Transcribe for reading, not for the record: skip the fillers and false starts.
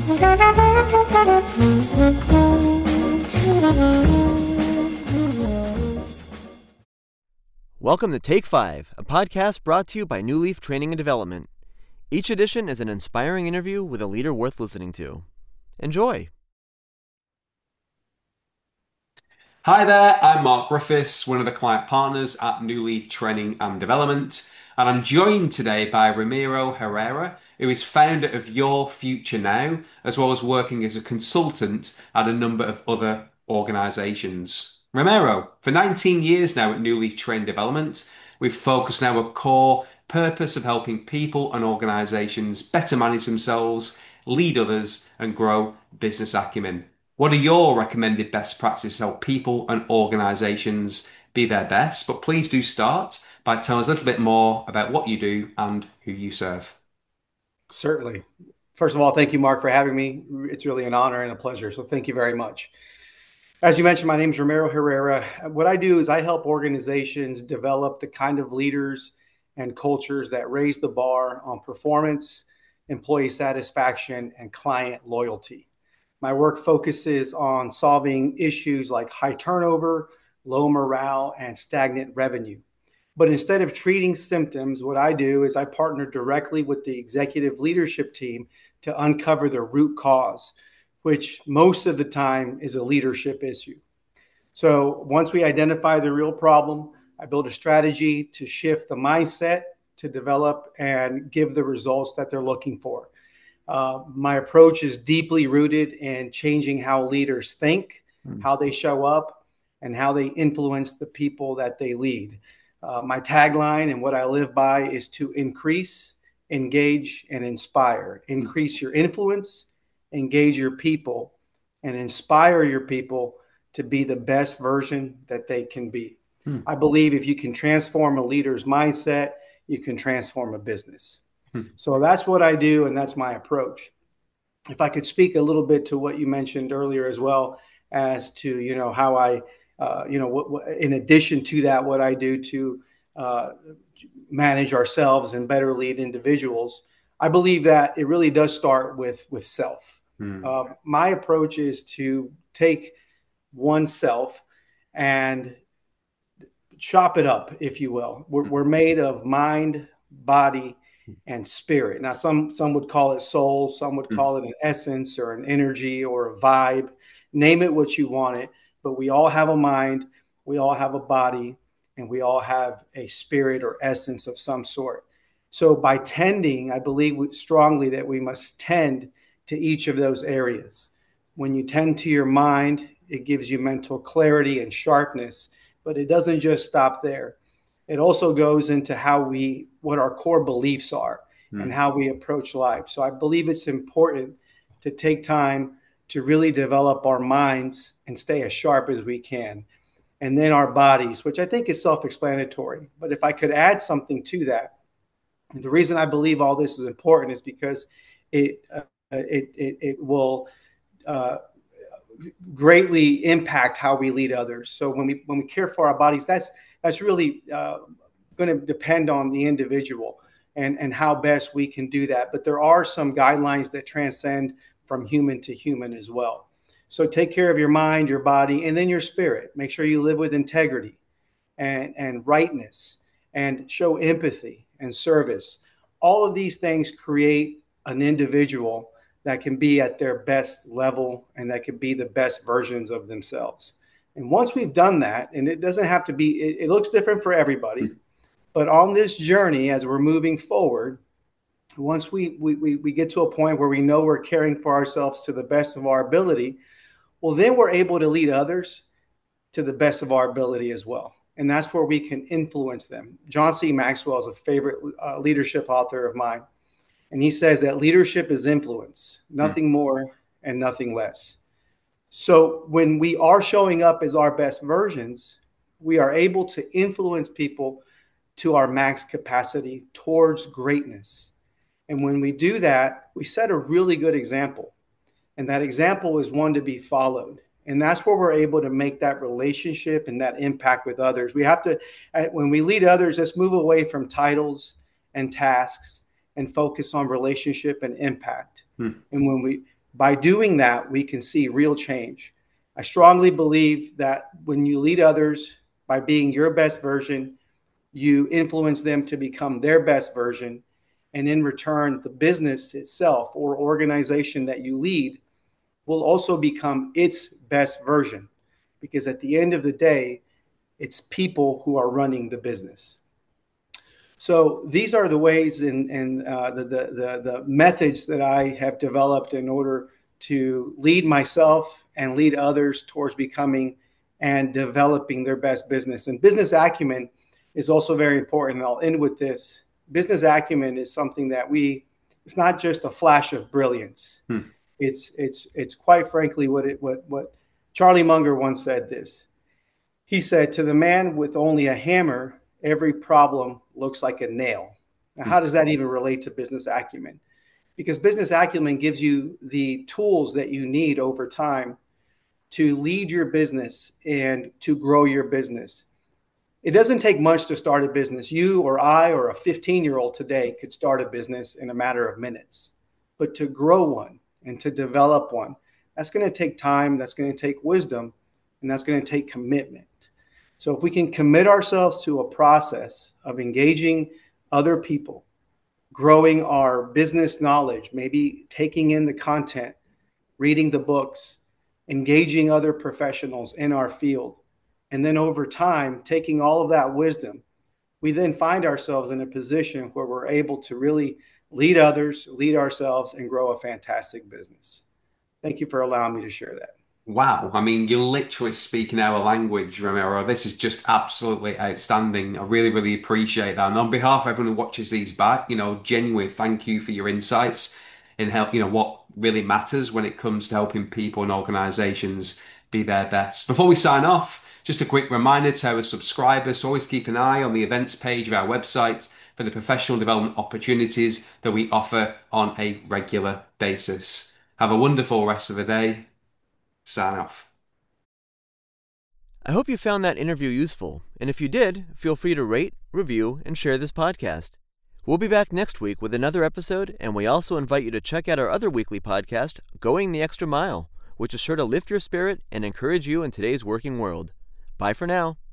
Welcome to Take 5, a podcast brought to you by New Leaf Training and Development. Each edition is an inspiring interview with a leader worth listening to. Enjoy! Hi there, I'm Mark Griffiths, one of the client partners at New Leaf Training and Development, and I'm joined today by Ramiro Herrera, who is founder of Your Future Now, as well as working as a consultant at a number of other organizations. Ramiro, for 19 years now at New Leaf Training Development, we've focused on our core purpose of helping people and organizations better manage themselves, lead others, and grow business acumen. What are your recommended best practices to help people and organizations be their best? But please do start by telling us a little bit more about what you do and who you serve. Certainly. First of all, thank you, Mark, for having me. It's really an honor and a pleasure. So thank you very much. As you mentioned, my name is Ramiro Herrera. What I do is I help organizations develop the kind of leaders and cultures that raise the bar on performance, employee satisfaction, and client loyalty. My work focuses on solving issues like high turnover, low morale, and stagnant revenue. But instead of treating symptoms, what I do is I partner directly with the executive leadership team to uncover the root cause, which most of the time is a leadership issue. So once we identify the real problem, I build a strategy to shift the mindset to develop and give the results that they're looking for. My approach is deeply rooted in changing how leaders think, how they show up, and how they influence the people that they lead. My tagline and what I live by is to increase, engage, and inspire. Increase your influence, engage your people, and inspire your people to be the best version that they can be. I believe if you can transform a leader's mindset, you can transform a business. So that's what I do, and that's my approach. If I could speak a little bit to what you mentioned earlier as well as to, how I, in addition to that, what I do to manage ourselves and better lead individuals, I believe that it really does start with self. My approach is to take oneself and chop it up, if you will. We're made of mind, body, and spirit. Now, some would call it soul, some would call it an essence or an energy or a vibe. Name it what you want it, but we all have a mind, we all have a body, and we all have a spirit or essence of some sort. So by tending, I believe strongly that we must tend to each of those areas. When you tend to your mind, it gives you mental clarity and sharpness, but it doesn't just stop there. It also goes into what our core beliefs are and how we approach life. So I believe it's important to take time to really develop our minds and stay as sharp as we can. And then our bodies, which I think is self-explanatory. But if I could add something to that, the reason I believe all this is important is because it will greatly impact how we lead others. So when we care for our bodies, that's really going to depend on the individual and how best we can do that. But there are some guidelines that transcend from human to human as well. So take care of your mind, your body, and then your spirit. Make sure you live with integrity and rightness and show empathy and service. All of these things create an individual that can be at their best level and that can be the best versions of themselves. And once we've done that, and it doesn't have to be, it looks different for everybody, but on this journey, as we're moving forward, once we get to a point where we know we're caring for ourselves to the best of our ability, well, then we're able to lead others to the best of our ability as well. And that's where we can influence them. John C. Maxwell is a favorite leadership author of mine. And he says that leadership is influence, nothing more and nothing less. So when we are showing up as our best versions, we are able to influence people to our max capacity towards greatness. And when we do that, we set a really good example. And that example is one to be followed. And that's where we're able to make that relationship and that impact with others. We have to, when we lead others, let's move away from titles and tasks and focus on relationship and impact. And when By doing that, we can see real change. I strongly believe that when you lead others by being your best version, you influence them to become their best version. And in return, the business itself or organization that you lead will also become its best version. Because at the end of the day, it's people who are running the business. So these are the ways and the methods that I have developed in order to lead myself and lead others towards becoming and developing their best business. And business acumen is also very important. And I'll end with this. Business acumen is something that it's not just a flash of brilliance. It's quite frankly what Charlie Munger once said this. He said, to the man with only a hammer, every problem looks like a nail. Now, how does that even relate to business acumen? Because business acumen gives you the tools that you need over time to lead your business and to grow your business. It doesn't take much to start a business. You or I or a 15-year-old today could start a business in a matter of minutes. But to grow one and to develop one, that's going to take time, that's going to take wisdom, and that's going to take commitment. So if we can commit ourselves to a process of engaging other people, growing our business knowledge, maybe taking in the content, reading the books, engaging other professionals in our field, and then over time, taking all of that wisdom, we then find ourselves in a position where we're able to really lead others, lead ourselves, and grow a fantastic business. Thank you for allowing me to share that. Wow. I mean, you're literally speaking our language, Ramiro. This is just absolutely outstanding. I really, really appreciate that. And on behalf of everyone who watches these back, genuinely thank you for your insights in help, what really matters when it comes to helping people and organizations be their best. Before we sign off, just a quick reminder to our subscribers to always keep an eye on the events page of our website for the professional development opportunities that we offer on a regular basis. Have a wonderful rest of the day. Sign off. I hope you found that interview useful, and if you did, feel free to rate, review, and share this podcast. We'll be back next week with another episode, and we also invite you to check out our other weekly podcast, Going the Extra Mile, which is sure to lift your spirit and encourage you in today's working world. Bye for now.